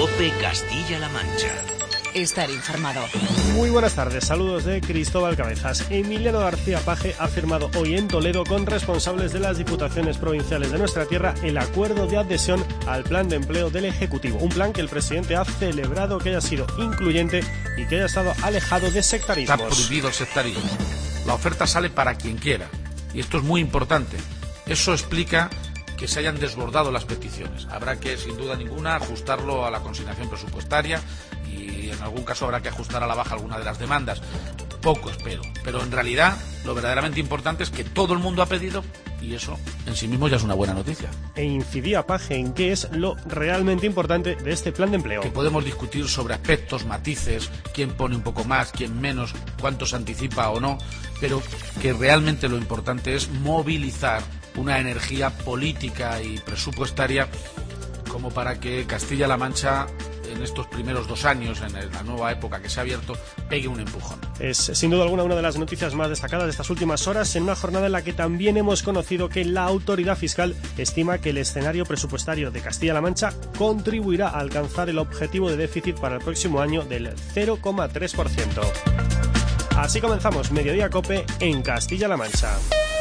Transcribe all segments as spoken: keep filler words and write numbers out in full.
COPE Castilla-La Mancha. Estar informado. Muy buenas tardes, saludos de Cristóbal Cabezas. Emiliano García Paje ha firmado hoy en Toledo con responsables de las diputaciones provinciales de nuestra tierra el acuerdo de adhesión al plan de empleo del Ejecutivo. Un plan que el presidente ha celebrado que haya sido incluyente y que haya estado alejado de sectarismos. Está prohibido el sectarismo. La oferta sale para quien quiera y esto es muy importante. Eso explica que se hayan desbordado las peticiones. Habrá que, sin duda ninguna, ajustarlo a la consignación presupuestaria y en algún caso habrá que ajustar a la baja alguna de las demandas. Poco espero, pero en realidad lo verdaderamente importante es que todo el mundo ha pedido y eso en sí mismo ya es una buena noticia. E incidía Paje en qué es lo realmente importante de este plan de empleo. Que podemos discutir sobre aspectos, matices, quién pone un poco más, quién menos, cuánto se anticipa o no, pero que realmente lo importante es movilizar una energía política y presupuestaria como para que Castilla-La Mancha en estos primeros dos años, en la nueva época que se ha abierto, pegue un empujón. Es sin duda alguna una de las noticias más destacadas de estas últimas horas, en una jornada en la que también hemos conocido que la autoridad fiscal estima que el escenario presupuestario de Castilla-La Mancha contribuirá a alcanzar el objetivo de déficit para el próximo año del cero coma tres por ciento. Así comenzamos Mediodía COPE en Castilla-La Mancha.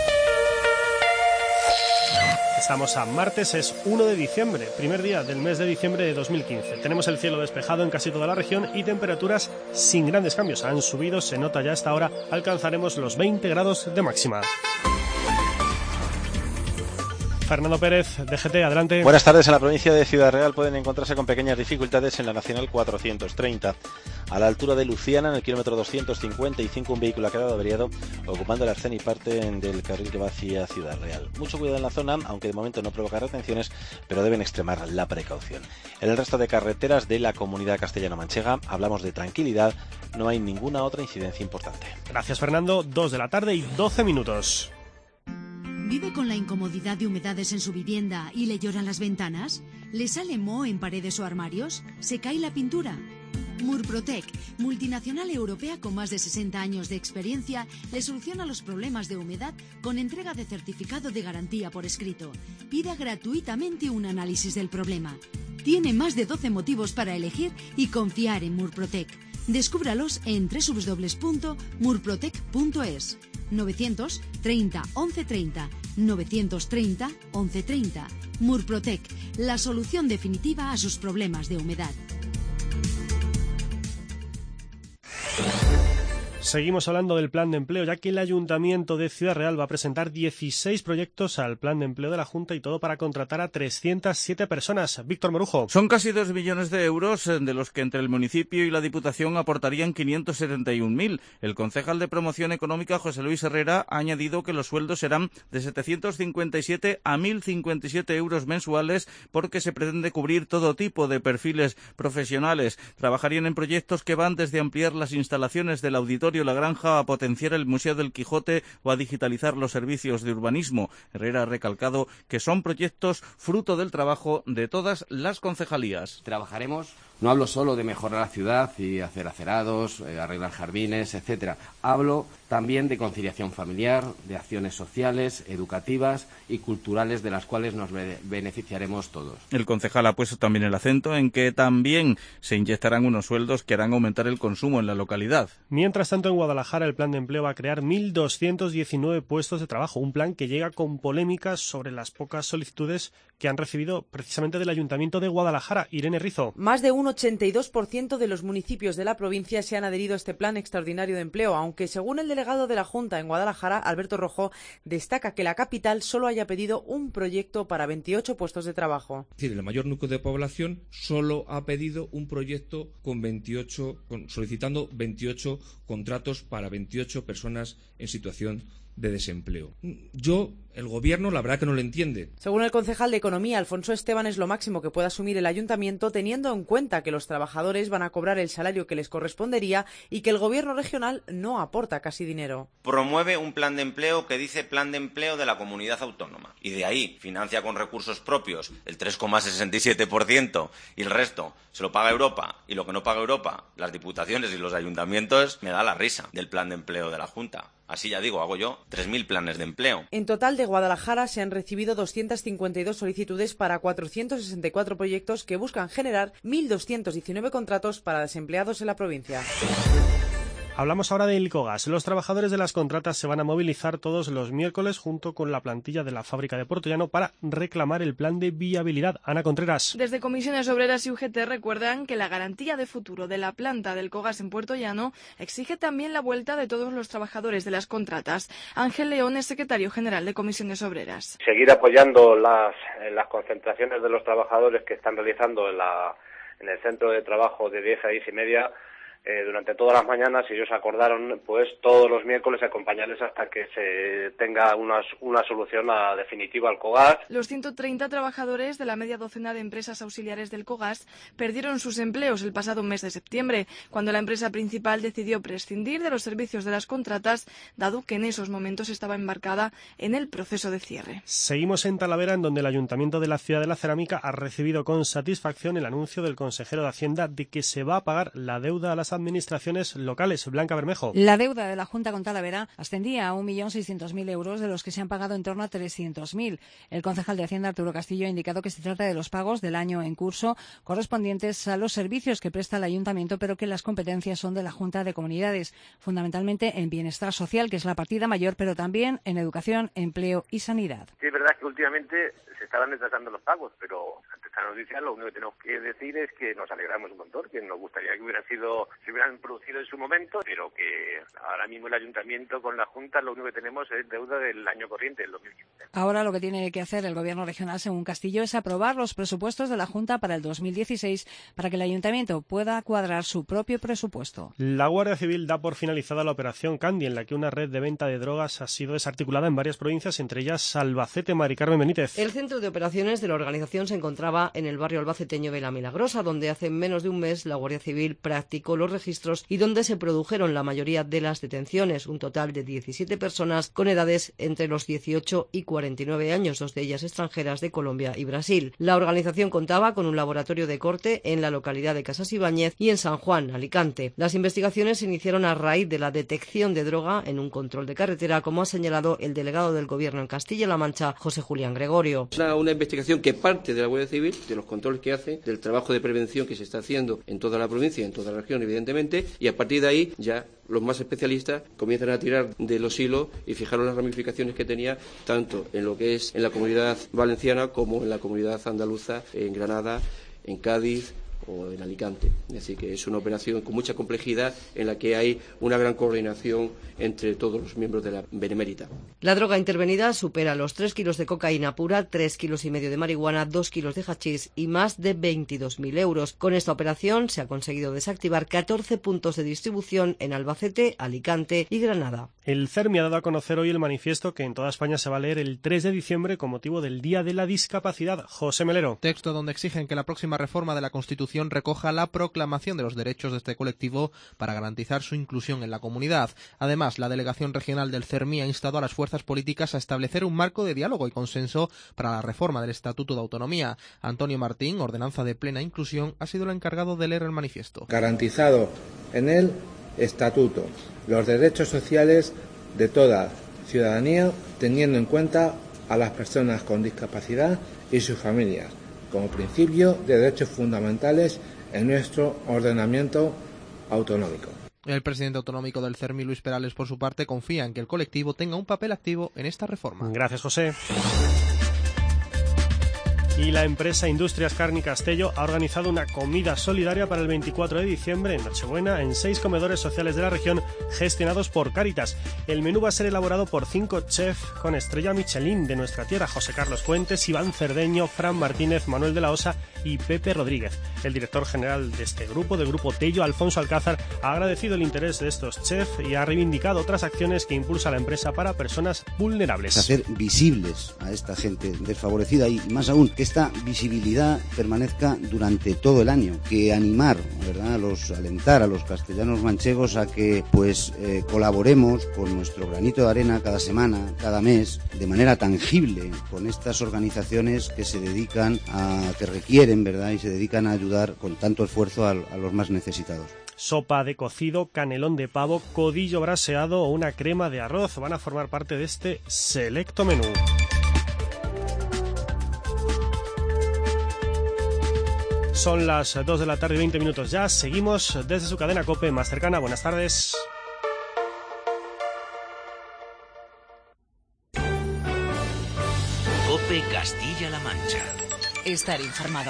Estamos a martes, es uno de diciembre, primer día del mes de diciembre de dos mil quince. Tenemos el cielo despejado en casi toda la región y temperaturas sin grandes cambios. Han subido, se nota ya hasta ahora, alcanzaremos los veinte grados de máxima. Fernando Pérez, D G T, adelante. Buenas tardes. En la provincia de Ciudad Real pueden encontrarse con pequeñas dificultades en la Nacional cuatrocientos treinta. A la altura de Luciana, en el kilómetro doscientos cincuenta y cinco, un vehículo ha quedado averiado ocupando el arcén y parte del carril que va hacia Ciudad Real. Mucho cuidado en la zona, aunque de momento no provoca retenciones, pero deben extremar la precaución. En el resto de carreteras de la comunidad castellano-manchega hablamos de tranquilidad, no hay ninguna otra incidencia importante. Gracias, Fernando. Dos de la tarde y doce minutos. ¿Vive con la incomodidad de humedades en su vivienda y le lloran las ventanas? ¿Le sale moho en paredes o armarios? ¿Se cae la pintura? Murprotec, multinacional europea con más de sesenta años de experiencia, le soluciona los problemas de humedad con entrega de certificado de garantía por escrito. Pida gratuitamente un análisis del problema. Tiene más de doce motivos para elegir y confiar en Murprotec. Descúbralos en doble u doble u doble u punto murprotec punto es. novecientos treinta once treinta, novecientos treinta once treinta. Murprotec, la solución definitiva a sus problemas de humedad. Seguimos hablando del plan de empleo, ya que el Ayuntamiento de Ciudad Real va a presentar dieciséis proyectos al plan de empleo de la Junta y todo para contratar a trescientas siete personas. Víctor Morujo. Son casi dos millones de euros, de los que entre el municipio y la Diputación aportarían quinientos setenta y un mil. El concejal de Promoción Económica, José Luis Herrera, ha añadido que los sueldos serán de setecientos cincuenta y siete a mil cincuenta y siete euros mensuales porque se pretende cubrir todo tipo de perfiles profesionales. Trabajarían en proyectos que van desde ampliar las instalaciones del auditorio La Granja a potenciar el Museo del Quijote o a digitalizar los servicios de urbanismo. Herrera ha recalcado que son proyectos fruto del trabajo de todas las concejalías. Trabajaremos, no hablo solo de mejorar la ciudad y hacer acerados, eh, arreglar jardines, etcétera. Hablo también de conciliación familiar, de acciones sociales, educativas y culturales de las cuales nos be- beneficiaremos todos. El concejal ha puesto también el acento en que también se inyectarán unos sueldos que harán aumentar el consumo en la localidad. Mientras tanto, en Guadalajara el plan de empleo va a crear mil doscientos diecinueve puestos de trabajo, un plan que llega con polémicas sobre las pocas solicitudes que han recibido precisamente del Ayuntamiento de Guadalajara. Irene Rizo. Más de un ochenta y dos por ciento de los municipios de la provincia se han adherido a este plan extraordinario de empleo, aunque según el delegado de la Junta en Guadalajara, Alberto Rojo, destaca que la capital solo haya pedido un proyecto para veintiocho puestos de trabajo. Es decir, el mayor núcleo de población solo ha pedido un proyecto con veintiocho, con, solicitando veintiocho contratos para veintiocho personas en situación de desempleo. Yo, el gobierno, la verdad que no lo entiende. Según el concejal de Economía, Alfonso Esteban, es lo máximo que puede asumir el ayuntamiento teniendo en cuenta que los trabajadores van a cobrar el salario que les correspondería y que el gobierno regional no aporta casi dinero. Promueve un plan de empleo que dice plan de empleo de la comunidad autónoma y de ahí financia con recursos propios el tres coma sesenta y siete por ciento y el resto se lo paga Europa y lo que no paga Europa, las diputaciones y los ayuntamientos, me da la risa del plan de empleo de la Junta. Así ya digo, hago yo tres mil planes de empleo. En total, de Guadalajara se han recibido doscientas cincuenta y dos solicitudes para cuatrocientos sesenta y cuatro proyectos que buscan generar mil doscientos diecinueve contratos para desempleados en la provincia. Hablamos ahora de Ilcogas. Los trabajadores de las contratas se van a movilizar todos los miércoles junto con la plantilla de la fábrica de Puertollano para reclamar el plan de viabilidad. Ana Contreras. Desde Comisiones Obreras y U G T recuerdan que la garantía de futuro de la planta del Ilcogas en Puertollano exige también la vuelta de todos los trabajadores de las contratas. Ángel León es secretario general de Comisiones Obreras. Seguir apoyando las, las concentraciones de los trabajadores que están realizando en, la, en el centro de trabajo de diez a diez y media. Eh, durante todas las mañanas, si ellos acordaron, pues todos los miércoles acompañarles hasta que se tenga una, una solución a, definitiva al Cogas. Los ciento treinta trabajadores de la media docena de empresas auxiliares del Cogas perdieron sus empleos el pasado mes de septiembre, cuando la empresa principal decidió prescindir de los servicios de las contratas, dado que en esos momentos estaba embarcada en el proceso de cierre. Seguimos en Talavera, en donde el Ayuntamiento de la Ciudad de la Cerámica ha recibido con satisfacción el anuncio del consejero de Hacienda de que se va a pagar la deuda a las administraciones locales. Blanca Bermejo. La deuda de la Junta con Talavera ascendía a un millón seiscientos mil euros, de los que se han pagado en torno a trescientos mil. El concejal de Hacienda, Arturo Castillo, ha indicado que se trata de los pagos del año en curso correspondientes a los servicios que presta el Ayuntamiento, pero que las competencias son de la Junta de Comunidades, fundamentalmente en bienestar social, que es la partida mayor, pero también en educación, empleo y sanidad. Sí, es verdad que últimamente se estaban retrasando los pagos, pero ante esta noticia lo único que tenemos que decir es que nos alegramos un montón, que nos gustaría que hubieran sido se hubieran producido en su momento, pero que ahora mismo el Ayuntamiento con la Junta lo único que tenemos es deuda del año corriente, del dos mil quince. Ahora lo que tiene que hacer el Gobierno regional, según Castillo, es aprobar los presupuestos de la Junta para el dos mil dieciséis para que el Ayuntamiento pueda cuadrar su propio presupuesto. La Guardia Civil da por finalizada la operación Candy, en la que una red de venta de drogas ha sido desarticulada en varias provincias, entre ellas Albacete. Mari Carmen Benítez. El centro de operaciones de la organización se encontraba en el barrio albaceteño de La Milagrosa, donde hace menos de un mes la Guardia Civil practicó los registros y donde se produjeron la mayoría de las detenciones, un total de diecisiete personas con edades entre los dieciocho y cuarenta y nueve años, dos de ellas extranjeras de Colombia y Brasil. La organización contaba con un laboratorio de corte en la localidad de Casas Ibáñez y en San Juan, Alicante. Las investigaciones se iniciaron a raíz de la detección de droga en un control de carretera, como ha señalado el delegado del Gobierno en Castilla-La Mancha, José Julián Gregorio. Es una, una investigación que parte de la Guardia Civil, de los controles que hace, del trabajo de prevención que se está haciendo en toda la provincia y en toda la región, evidentemente, y a partir de ahí ya los más especialistas comienzan a tirar de los hilos y fijaron las ramificaciones que tenía tanto en lo que es en la comunidad valenciana como en la comunidad andaluza, en Granada, en Cádiz o en Alicante. Así que es una operación con mucha complejidad en la que hay una gran coordinación entre todos los miembros de la Benemérita. La droga intervenida supera los tres kilos de cocaína pura, tres kilos y medio de marihuana, dos kilos de hachís y más de veintidós mil euros. Con esta operación se ha conseguido desactivar catorce puntos de distribución en Albacete, Alicante y Granada. El CERMI ha dado a conocer hoy el manifiesto que en toda España se va a leer el tres de diciembre con motivo del Día de la Discapacidad. José Melero. Texto donde exigen que la próxima reforma de la Constitución recoja la proclamación de los derechos de este colectivo para garantizar su inclusión en la comunidad. Además, la delegación regional del CERMI ha instado a las fuerzas políticas a establecer un marco de diálogo y consenso para la reforma del Estatuto de Autonomía. Antonio Martín, ordenanza de plena inclusión, ha sido el encargado de leer el manifiesto. Garantizado en el Estatuto los derechos sociales de toda ciudadanía, teniendo en cuenta a las personas con discapacidad y sus familias, como principio de derechos fundamentales en nuestro ordenamiento autonómico. El presidente autonómico del CERMI, Luis Perales, por su parte, confía en que el colectivo tenga un papel activo en esta reforma. Gracias, José. Y la empresa Industrias Carni Castello ha organizado una comida solidaria para el veinticuatro de diciembre en Nochebuena en seis comedores sociales de la región gestionados por Cáritas. El menú va a ser elaborado por cinco chefs con estrella Michelin de nuestra tierra: José Carlos Fuentes, Iván Cerdeño, Fran Martínez, Manuel de la Osa y Pepe Rodríguez. El director general de este grupo, del Grupo Tello, Alfonso Alcázar, ha agradecido el interés de estos chefs y ha reivindicado otras acciones que impulsa la empresa para personas vulnerables. Hacer visibles a esta gente desfavorecida y más aún que esta esta visibilidad permanezca durante todo el año, que animar, ¿verdad?, a los, alentar a los castellanos manchegos a que pues eh, colaboremos con nuestro granito de arena cada semana, cada mes, de manera tangible con estas organizaciones que se dedican a, que requieren, ¿verdad?, y se dedican a ayudar con tanto esfuerzo a, a los más necesitados. Sopa de cocido, canelón de pavo, codillo braseado o una crema de arroz van a formar parte de este selecto menú. Son las dos de la tarde y veinte minutos ya. Seguimos desde su cadena COPE más cercana. Buenas tardes. COPE Castilla-La Mancha. Estar informado.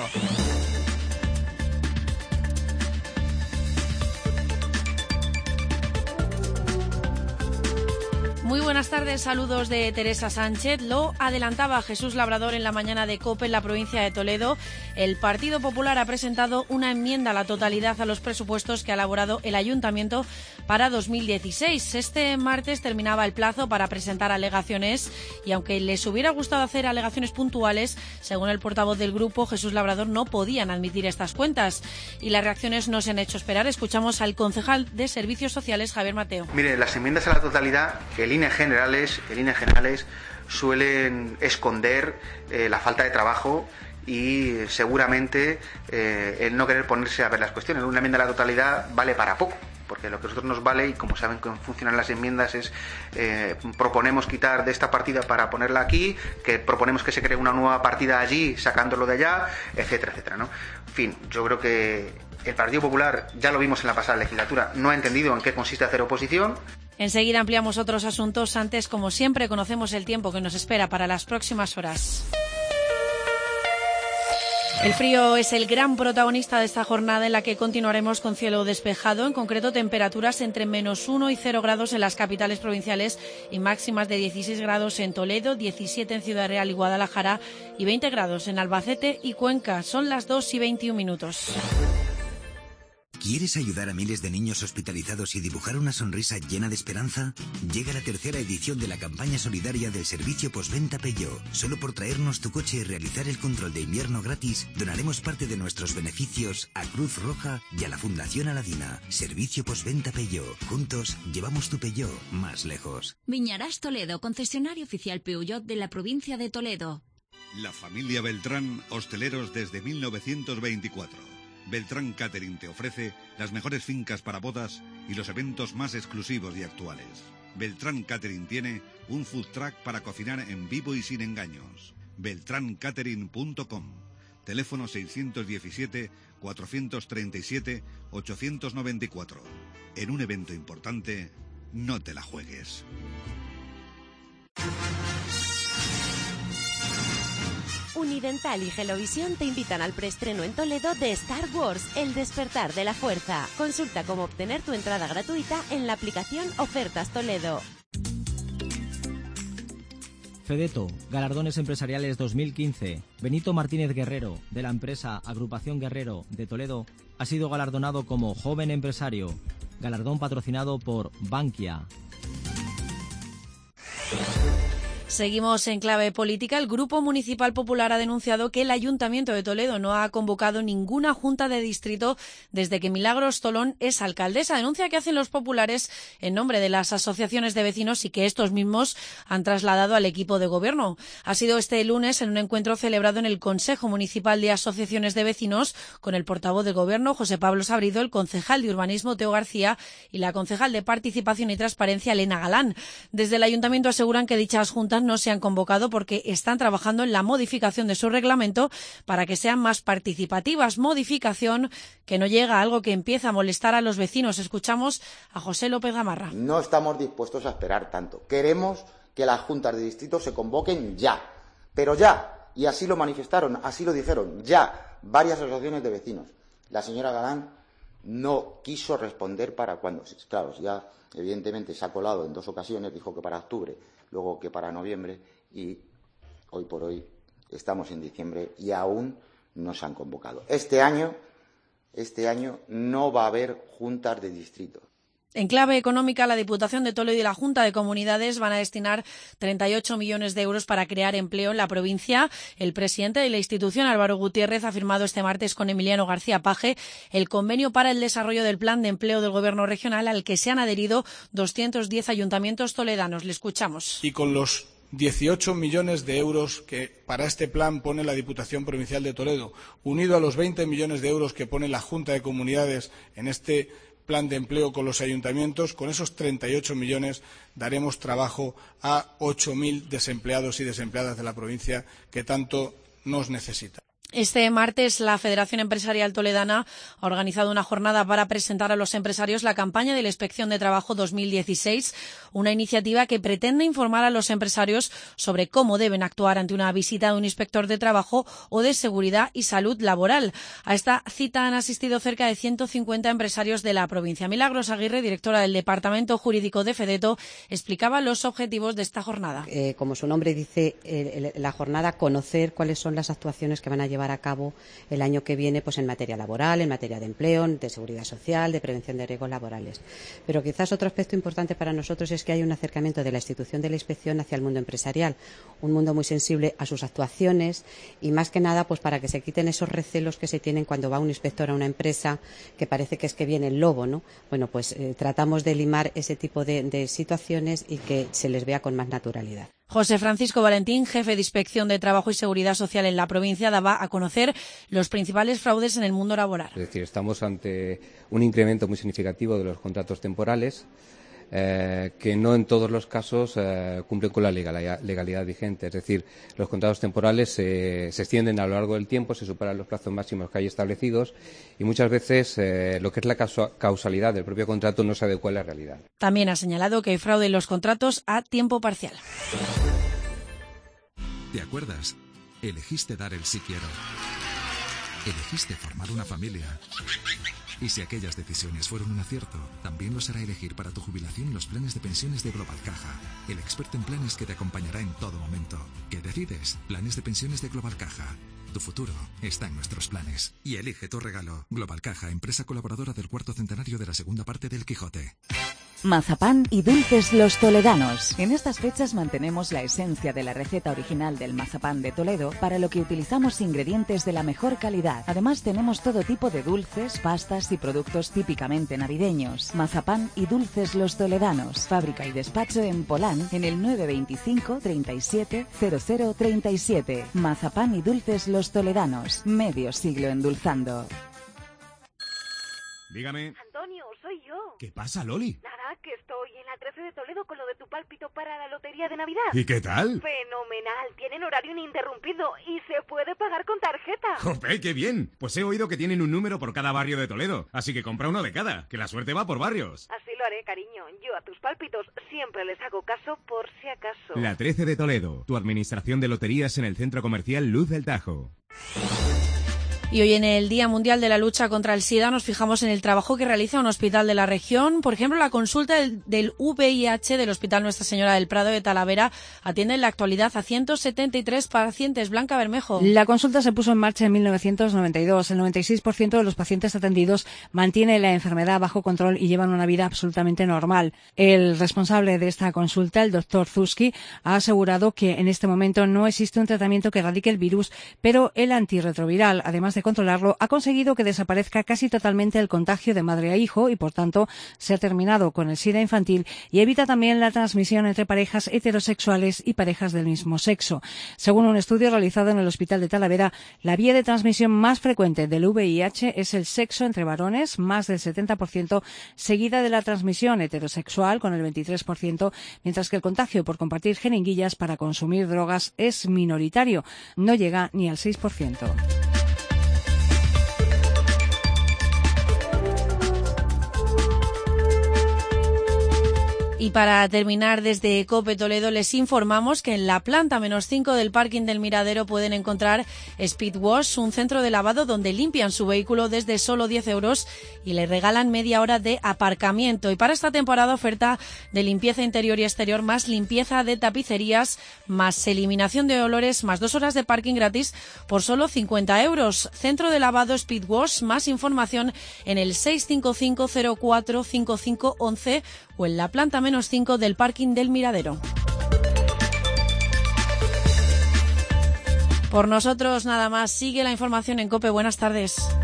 Muy buenas tardes, saludos de Teresa Sánchez. Lo adelantaba Jesús Labrador en la mañana de COPE en la provincia de Toledo. El Partido Popular ha presentado una enmienda a la totalidad a los presupuestos que ha elaborado el Ayuntamiento para dos mil dieciséis. Este martes terminaba el plazo para presentar alegaciones y aunque les hubiera gustado hacer alegaciones puntuales, según el portavoz del grupo, Jesús Labrador, no podían admitir estas cuentas. Y las reacciones no se han hecho esperar. Escuchamos al concejal de Servicios Sociales, Javier Mateo. Mire, las enmiendas a la totalidad, en líneas generales, en líneas generales suelen esconder eh, la falta de trabajo y seguramente eh, el no querer ponerse a ver las cuestiones. Una enmienda a la totalidad vale para poco, porque lo que a nosotros nos vale, y como saben cómo funcionan las enmiendas, es eh, proponemos quitar de esta partida para ponerla aquí, que proponemos que se cree una nueva partida allí, sacándolo de allá, etcétera, etcétera, ¿no? En fin, yo creo que el Partido Popular, ya lo vimos en la pasada legislatura, no ha entendido en qué consiste hacer oposición. Enseguida ampliamos otros asuntos. Antes, como siempre, conocemos el tiempo que nos espera para las próximas horas. El frío es el gran protagonista de esta jornada en la que continuaremos con cielo despejado, en concreto temperaturas entre menos uno y cero grados en las capitales provinciales y máximas de dieciséis grados en Toledo, diecisiete en Ciudad Real y Guadalajara y veinte grados en Albacete y Cuenca. Son las dos y veintiún minutos. ¿Quieres ayudar a miles de niños hospitalizados y dibujar una sonrisa llena de esperanza? Llega la tercera edición de la campaña solidaria del servicio postventa Peugeot. Solo por traernos tu coche y realizar el control de invierno gratis, donaremos parte de nuestros beneficios a Cruz Roja y a la Fundación Aladina. Servicio postventa Peugeot. Juntos llevamos tu Peugeot más lejos. Viñarás Toledo, concesionario oficial Peugeot de la provincia de Toledo. La familia Beltrán, hosteleros desde mil novecientos veinticuatro. Beltrán Catering te ofrece las mejores fincas para bodas y los eventos más exclusivos y actuales. Beltrán Catering tiene un food truck para cocinar en vivo y sin engaños. beltrán catering punto com. Teléfono seiscientos diecisiete, cuatrocientos treinta y siete, ochocientos noventa y cuatro. En un evento importante, no te la juegues. Unidental y Gelovisión te invitan al preestreno en Toledo de Star Wars, El Despertar de la Fuerza. Consulta cómo obtener tu entrada gratuita en la aplicación Ofertas Toledo. Fedeto, Galardones Empresariales dos mil quince. Benito Martínez Guerrero, de la empresa Agrupación Guerrero de Toledo, ha sido galardonado como Joven Empresario. Galardón patrocinado por Bankia. Seguimos en clave política. El Grupo Municipal Popular ha denunciado que el Ayuntamiento de Toledo no ha convocado ninguna junta de distrito desde que Milagros Tolón es alcaldesa. Denuncia que hacen los populares en nombre de las asociaciones de vecinos y que estos mismos han trasladado al equipo de gobierno. Ha sido este lunes en un encuentro celebrado en el Consejo Municipal de Asociaciones de Vecinos con el portavoz del Gobierno, José Pablo Sabrido, el concejal de Urbanismo, Teo García, y la concejal de Participación y Transparencia, Elena Galán. Desde el Ayuntamiento aseguran que dichas juntas no se han convocado porque están trabajando en la modificación de su reglamento para que sean más participativas. Modificación que no llega a algo que empieza a molestar a los vecinos. Escuchamos a José López Gamarra. No estamos dispuestos a esperar tanto. Queremos que las juntas de distrito se convoquen ya, pero ya. Y así lo manifestaron, así lo dijeron, ya. Varias asociaciones de vecinos. La señora Galán no quiso responder para cuándo. Claro, ya evidentemente se ha colado en dos ocasiones, dijo que para octubre, luego que para noviembre, y hoy por hoy estamos en diciembre y aún no se han convocado. Este año, este año no va a haber juntas de distrito. En clave económica, la Diputación de Toledo y la Junta de Comunidades van a destinar treinta y ocho millones de euros para crear empleo en la provincia. El presidente de la institución, Álvaro Gutiérrez, ha firmado este martes con Emiliano García Paje el convenio para el desarrollo del plan de empleo del Gobierno regional, al que se han adherido doscientos diez ayuntamientos toledanos. Le escuchamos. Y con los dieciocho millones de euros que para este plan pone la Diputación Provincial de Toledo, unido a los veinte millones de euros que pone la Junta de Comunidades en este plan de empleo con los ayuntamientos, con esos treinta y ocho millones daremos trabajo a ocho mil desempleados y desempleadas de la provincia que tanto nos necesitan. Este martes la Federación Empresarial Toledana ha organizado una jornada para presentar a los empresarios la campaña de la Inspección de Trabajo dos mil dieciséis, una iniciativa que pretende informar a los empresarios sobre cómo deben actuar ante una visita de un inspector de trabajo o de seguridad y salud laboral. A esta cita han asistido cerca de ciento cincuenta empresarios de la provincia. Milagros Aguirre, directora del Departamento Jurídico de FEDETO, explicaba los objetivos de esta jornada. Eh, como su nombre dice, eh, la jornada, conocer cuáles son las actuaciones que van a llevar a cabo el año que viene, pues en materia laboral, en materia de empleo, de seguridad social, de prevención de riesgos laborales. Pero quizás otro aspecto importante para nosotros es que hay un acercamiento de la institución de la inspección hacia el mundo empresarial, un mundo muy sensible a sus actuaciones y más que nada pues para que se quiten esos recelos que se tienen cuando va un inspector a una empresa que parece que es que viene el lobo, ¿no? Bueno, pues eh, tratamos de limar ese tipo de, de situaciones y que se les vea con más naturalidad. José Francisco Valentín, jefe de Inspección de Trabajo y Seguridad Social en la provincia, daba a conocer los principales fraudes en el mundo laboral. Es decir, estamos ante un incremento muy significativo de los contratos temporales, eh, que no en todos los casos eh, cumplen con la legalidad, legalidad vigente. Es decir, los contratos temporales eh, se extienden a lo largo del tiempo, se superan los plazos máximos que hay establecidos y muchas veces eh, lo que es la causalidad del propio contrato no se adecua a la realidad. También ha señalado que hay fraude en los contratos a tiempo parcial. ¿Te acuerdas? Elegiste dar el sí quiero. Elegiste formar una familia. Y si aquellas decisiones fueron un acierto, también lo será elegir para tu jubilación los planes de pensiones de Global Caja, el experto en planes que te acompañará en todo momento. ¿Qué decides? Planes de pensiones de Global Caja. Tu futuro está en nuestros planes. Y elige tu regalo. Global Caja, empresa colaboradora del cuarto centenario de la segunda parte del Quijote. Mazapán y dulces Los Toledanos. En estas fechas mantenemos la esencia de la receta original del mazapán de Toledo, para lo que utilizamos ingredientes de la mejor calidad. Además tenemos todo tipo de dulces, pastas y productos típicamente navideños. Mazapán y dulces Los Toledanos. Fábrica y despacho en Polán, en el nueve veinticinco, treinta y siete, cero cero treinta y siete. Mazapán y dulces Los Toledanos. Medio siglo endulzando. Dígame. Antonio, soy yo. ¿Qué pasa, Loli? Nada, que estoy en la trece de Toledo con lo de tu pálpito para la lotería de Navidad. ¿Y qué tal? Fenomenal, tienen horario ininterrumpido y se puede pagar con tarjeta. ¡Jope, qué bien! Pues he oído que tienen un número por cada barrio de Toledo, así que compra uno de cada, que la suerte va por barrios. Así lo haré, cariño. Yo a tus pálpitos siempre les hago caso por si acaso. La trece de Toledo, tu administración de loterías en el centro comercial Luz del Tajo. Y hoy en el Día Mundial de la Lucha contra el SIDA nos fijamos en el trabajo que realiza un hospital de la región. Por ejemplo, la consulta del, del V I H del Hospital Nuestra Señora del Prado de Talavera atiende en la actualidad a ciento setenta y tres pacientes. Blanca Bermejo. La consulta se puso en marcha en mil novecientos noventa y dos. El noventa y seis por ciento de los pacientes atendidos mantiene la enfermedad bajo control y llevan una vida absolutamente normal. El responsable de esta consulta, el doctor Zuski, ha asegurado que en este momento no existe un tratamiento que erradique el virus, pero el antirretroviral, además de controlarlo, ha conseguido que desaparezca casi totalmente el contagio de madre a hijo y, por tanto, se ha terminado con el SIDA infantil y evita también la transmisión entre parejas heterosexuales y parejas del mismo sexo. Según un estudio realizado en el Hospital de Talavera, la vía de transmisión más frecuente del V I H es el sexo entre varones, más del setenta por ciento, seguida de la transmisión heterosexual, con el veintitrés por ciento, mientras que el contagio por compartir jeringuillas para consumir drogas es minoritario, no llega ni al seis por ciento. Y para terminar, desde COPE Toledo les informamos que en la planta menos cinco del parking del Miradero pueden encontrar Speed Wash, un centro de lavado donde limpian su vehículo desde solo diez euros y le regalan media hora de aparcamiento. Y para esta temporada, oferta de limpieza interior y exterior, más limpieza de tapicerías, más eliminación de olores, más dos horas de parking gratis por solo cincuenta euros. Centro de lavado Speed Wash. Más información en el seis cinco cinco cero cuatro cinco cinco once o en la planta menos cinco del parking del Miradero. Por nosotros nada más. Sigue la información en COPE. Buenas tardes.